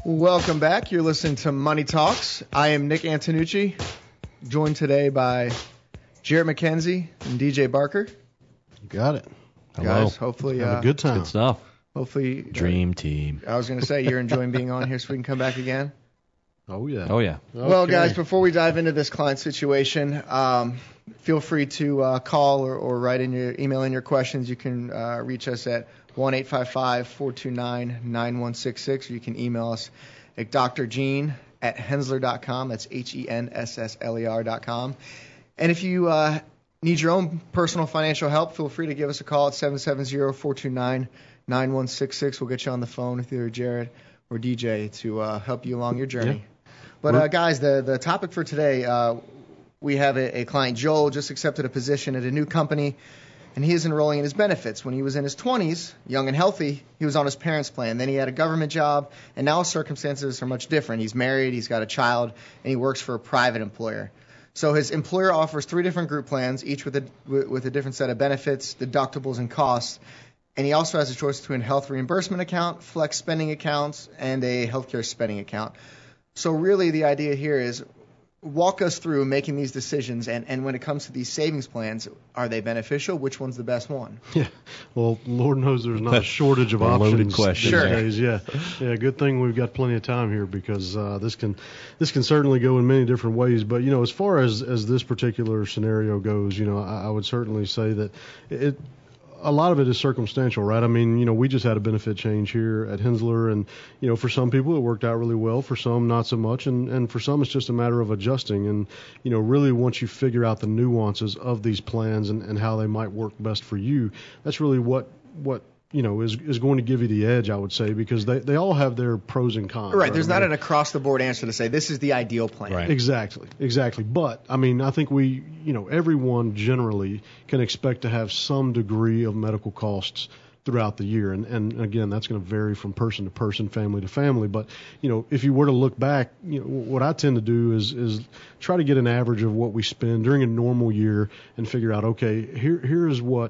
Welcome back. You're listening to Money Talks. I am Nick Antonucci, joined today by Jarrett McKenzie and DJ Barker. You got it. Hello. Guys, hopefully Have a good time. Good stuff. Hopefully, Dream team. I was going to say you're enjoying being on here, so we can come back again. Oh yeah. Oh, yeah. Okay. Well, guys, before we dive into this client situation, feel free to call or write in your email in your questions. You can reach us at 1-855-429-9166, or you can email us at drgene@hensler.com. That's HENSSLER.com. And if you need your own personal financial help, feel free to give us a call at 770-429-9166. We'll get you on the phone with either Jared or DJ to help you along your journey. Yeah. But, guys, the topic for today, we have a client, Joel, just accepted a position at a new company, and he is enrolling in his benefits. When he was in his 20s, young and healthy, he was on his parents' plan. Then he had a government job, and now his circumstances are much different. He's married, he's got a child, and he works for a private employer. So his employer offers 3 different group plans, each with a different set of benefits, deductibles, and costs. And he also has a choice between a health reimbursement account, flex spending accounts, and a healthcare spending account. So really the idea here is walk us through making these decisions, and when it comes to these savings plans, are they beneficial? Which one's the best one? Yeah. Well, Lord knows there's not a shortage of options loaded question. these Sure. days. Yeah. Good thing we've got plenty of time here because this can certainly go in many different ways. But as far as this particular scenario goes, I would certainly say that a lot of it is circumstantial, right? I mean, we just had a benefit change here at Hensler, and, for some people it worked out really well, for some not so much, and for some it's just a matter of adjusting. And, really once you figure out the nuances of these plans and how they might work best for you, that's really what is going to give you the edge, I would say, because they all have their pros and cons. Right. There's not an across-the-board answer to say this is the ideal plan. Right. Exactly. But, I mean, I think everyone generally can expect to have some degree of medical costs throughout the year. And again, that's going to vary from person to person, family to family. But, if you were to look back, what I tend to do is try to get an average of what we spend during a normal year and figure out, okay, here is what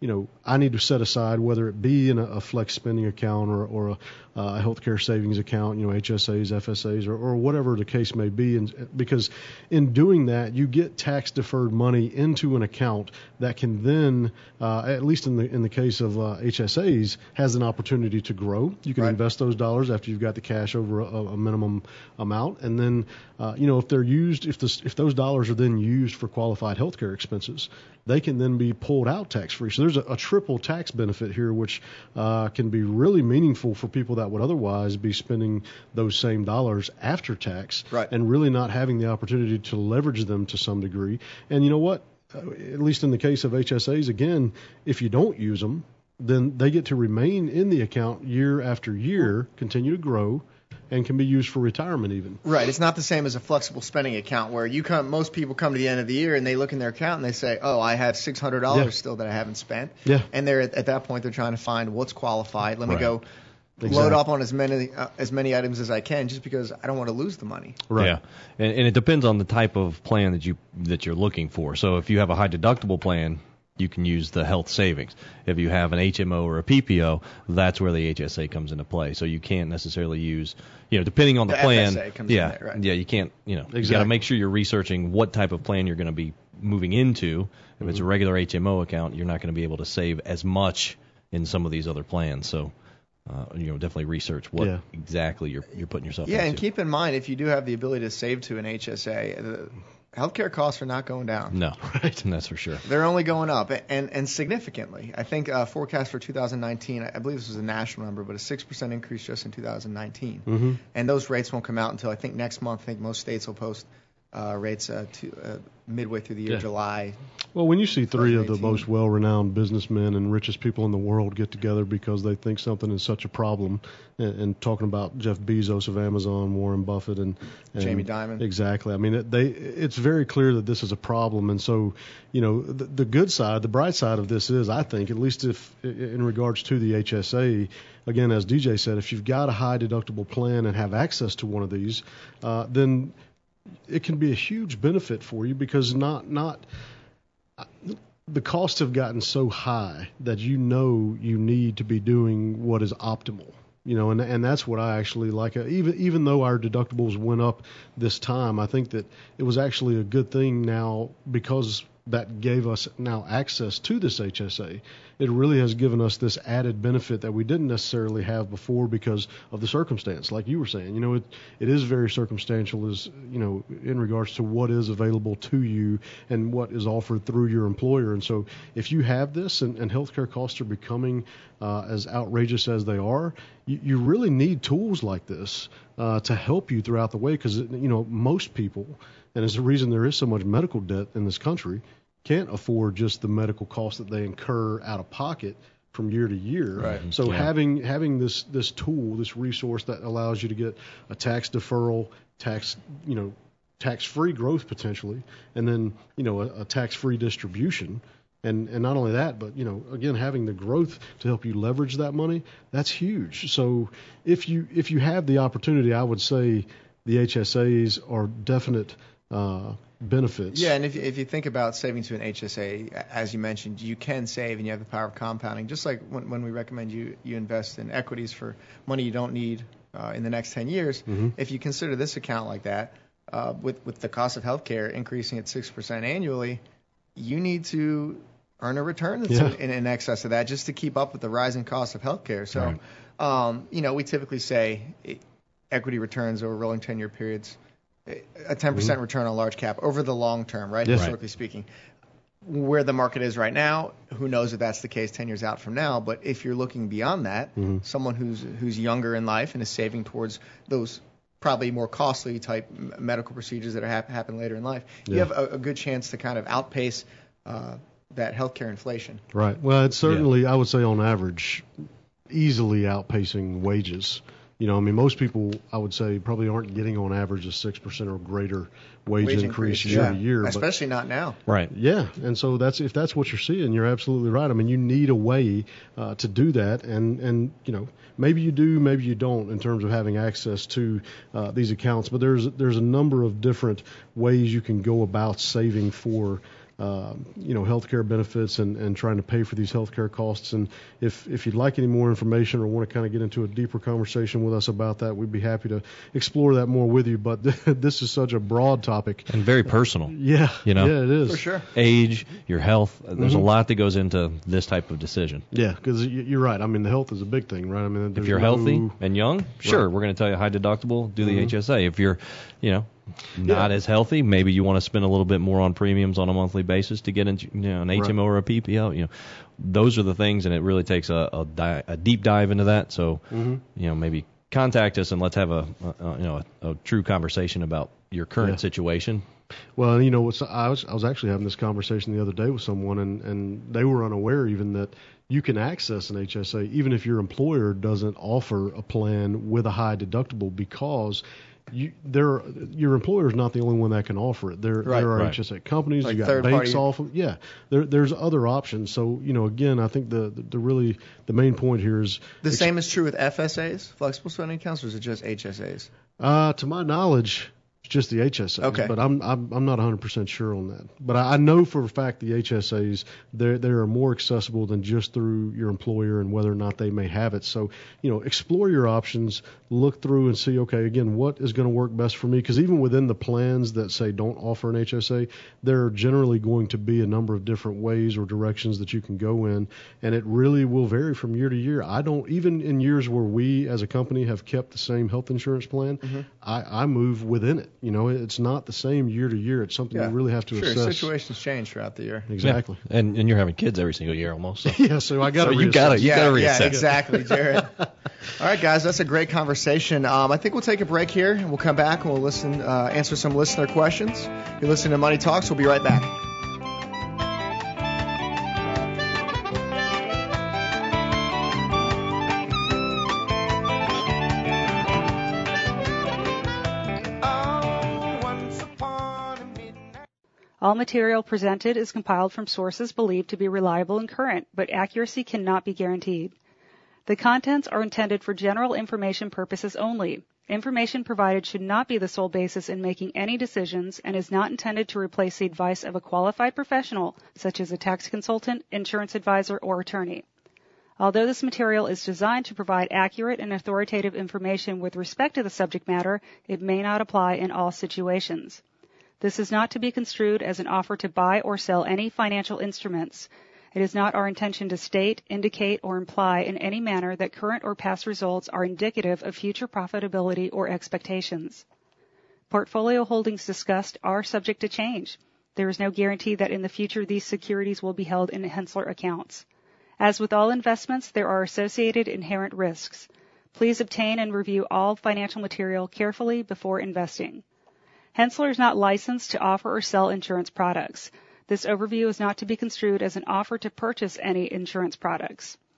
I need to set aside, whether it be in a flex spending account or a healthcare savings account, HSAs, FSAs, or whatever the case may be. And because in doing that, you get tax deferred money into an account that can then, at least in the case of HSAs, has an opportunity to grow. You can invest those dollars after you've got the cash over a minimum amount, and then if they're used, if those dollars are then used for qualified healthcare expenses, they can then be pulled out tax-free. So there's a triple tax benefit here, which can be really meaningful for people that would otherwise be spending those same dollars after tax, and really not having the opportunity to leverage them to some degree. And you know what? At least in the case of HSAs, again, if you don't use them, then they get to remain in the account year after year, continue to grow, and can be used for retirement even. Right. It's not the same as a flexible spending account where most people come to the end of the year and they look in their account and they say, oh, I have $600 still that I haven't spent. Yeah. And they're at that point they're trying to find what's qualified. Let me go load up on as many items as I can just because I don't want to lose the money. Right. Yeah. And it depends on the type of plan that you're looking for. So if you have a high deductible plan, you can use the health savings. If you have an HMO or a PPO, that's where the HSA comes into play. So you can't necessarily use, depending on the plan. FSA comes in there, right? Yeah, you can't, Exactly. You got to make sure you're researching what type of plan you're going to be moving into. If it's a regular HMO account, you're not going to be able to save as much in some of these other plans. So, definitely research what exactly you're putting yourself into. Yeah, and keep in mind, if you do have the ability to save to an HSA, healthcare costs are not going down. No, right. That's for sure. They're only going up, and significantly. I think forecast for 2019, I believe this was a national number, but a 6% increase just in 2019. Mm-hmm. And those rates won't come out until I think next month. I think most states will post rates midway through the year, July. Well, when you see 3 of the most well-renowned businessmen and richest people in the world get together because they think something is such a problem, and talking about Jeff Bezos of Amazon, Warren Buffett, and Jamie Dimon. Exactly. I mean, it's very clear that this is a problem. And so, the good side, the bright side of this is, I think, at least if in regards to the HSA, again, as DJ said, if you've got a high deductible plan and have access to one of these, then it can be a huge benefit for you because the costs have gotten so high that you need to be doing what is optimal. And that's what I actually like. Even though our deductibles went up this time, I think that it was actually a good thing now because that gave us now access to this HSA. It really has given us this added benefit that we didn't necessarily have before because of the circumstance, like you were saying. It is very circumstantial in regards to what is available to you and what is offered through your employer. And so if you have this and healthcare costs are becoming as outrageous as they are, you really need tools like this to help you throughout the way because, most people, and it's the reason there is so much medical debt in this country, can't afford just the medical costs that they incur out of pocket from year to year. Right. So having this tool, this resource that allows you to get a tax deferral, tax-free growth potentially, and then, a tax-free distribution. And not only that, but, again, having the growth to help you leverage that money, that's huge. So if you have the opportunity, I would say the HSAs are definite benefits. Yeah, and if you think about saving to an HSA, as you mentioned, you can save and you have the power of compounding. Just like when we recommend you invest in equities for money you don't need in the next 10 years, if you consider this account like that, with the cost of healthcare increasing at 6% annually, you need to earn a return that's in excess of that just to keep up with the rising cost of healthcare. So, we typically say equity returns over rolling 10-year periods, a 10% return on large cap over the long term, right? Yes. Historically speaking. Where the market is right now, who knows if that's the case 10 years out from now. But if you're looking beyond that, someone who's younger in life and is saving towards those probably more costly type medical procedures that happen later in life, you have a good chance to kind of outpace that healthcare inflation. Right. Well, it's certainly, I would say on average, easily outpacing wages. Most people, I would say, probably aren't getting on average a 6% or greater wage increase year to year. Especially not now. Right. Yeah. And so if that's what you're seeing, you're absolutely right. You need a way to do that. And maybe you do, maybe you don't in terms of having access to these accounts. But there's a number of different ways you can go about saving for healthcare benefits and trying to pay for these healthcare costs. And if you'd like any more information or want to kind of get into a deeper conversation with us about that, we'd be happy to explore that more with you. But this is such a broad topic. And very personal. Yeah. Yeah, it is. For sure. Age, your health, there's a lot that goes into this type of decision. Yeah, because you're right. The health is a big thing, right? If you're healthy and young, sure, we're going to tell you high deductible, do the HSA. If you're, not as healthy, maybe you want to spend a little bit more on premiums on a monthly basis to get into an HMO or a PPO. Those are the things, and it really takes a deep dive into that. So maybe contact us and let's have a true conversation about your current situation. Well, I was actually having this conversation the other day with someone, and they were unaware even that you can access an HSA even if your employer doesn't offer a plan with a high deductible because your employer is not the only one that can offer it. There are HSA companies. Like you got banks party. off them. Yeah, there's other options. So again, I think the main point here is the same is true with FSAs, flexible spending accounts, or is it just HSAs? To my knowledge, it's just the HSAs. Okay. But I'm not 100% sure on that. But I know for a fact the HSAs they are more accessible than just through your employer and whether or not they may have it. So explore your options, look through and see, okay, again, what is going to work best for me? Because even within the plans that say don't offer an HSA, there are generally going to be a number of different ways or directions that you can go in, and it really will vary from year to year. Even in years where we as a company have kept the same health insurance plan, I move within it. It's not the same year to year. It's something you really have to assess. Situations change throughout the year. Exactly. Yeah. And you're having kids every single year almost. So. Yeah, so I got to you got to reassess. Yeah, exactly, Jared. All right, guys, that's a great conversation. I think we'll take a break here, and we'll come back and we'll answer some listener questions. You're listening to Money Talks. We'll be right back. All material presented is compiled from sources believed to be reliable and current, but accuracy cannot be guaranteed. The contents are intended for general information purposes only. Information provided should not be the sole basis in making any decisions and is not intended to replace the advice of a qualified professional, such as a tax consultant, insurance advisor, or attorney. Although this material is designed to provide accurate and authoritative information with respect to the subject matter, it may not apply in all situations. This is not to be construed as an offer to buy or sell any financial instruments. It is not our intention to state, indicate, or imply in any manner that current or past results are indicative of future profitability or expectations. Portfolio holdings discussed are subject to change. There is no guarantee that in the future these securities will be held in Henssler accounts. As with all investments, there are associated inherent risks. Please obtain and review all financial material carefully before investing. Henssler is not licensed to offer or sell insurance products. This overview is not to be construed as an offer to purchase any insurance products.